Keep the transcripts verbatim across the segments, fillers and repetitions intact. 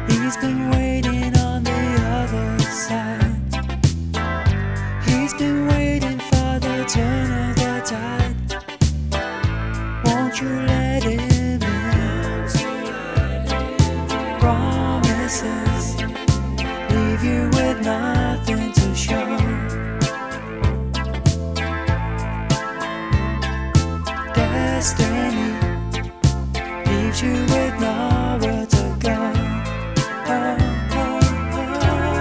He's been waiting on the other side. He's been waiting for the turn of the tide. Won't you let him in? Promises leave you with nothing to show. Destiny leaves you with nowhere to go. Oh, oh, oh.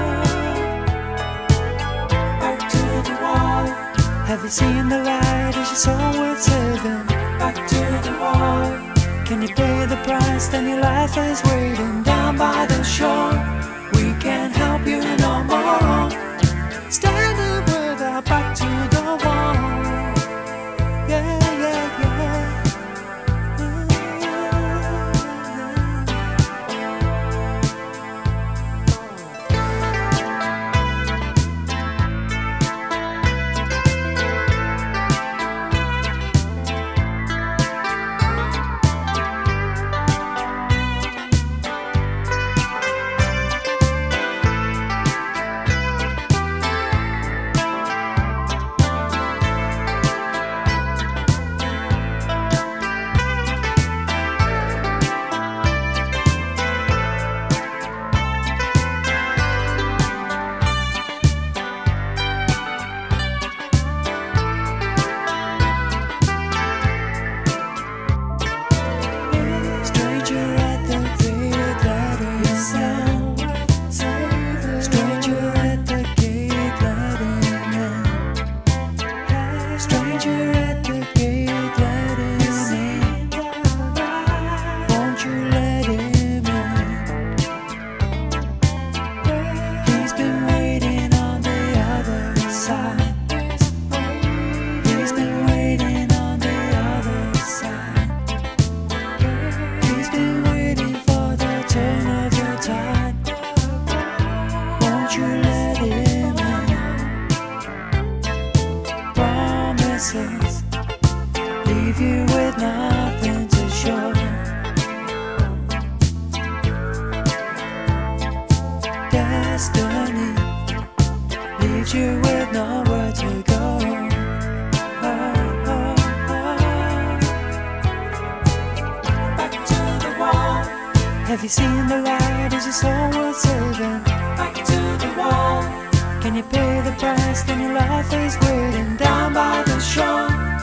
Back to the wall. Have you seen the light? Is your soul worth saving? Back to the wall. Can you pay the price? Then your life is waiting down by the shore. We can't help you no more. Standing with our back to the wall. Yeah, yeah, yeah. Leave you with nothing to show. Destiny leaves you with nowhere to go. Oh, oh, oh. Back to the wall. Have you seen the light? Is your soul worth saving? Back to the wall. Can you pay the price? Then your life is waiting down by the shore.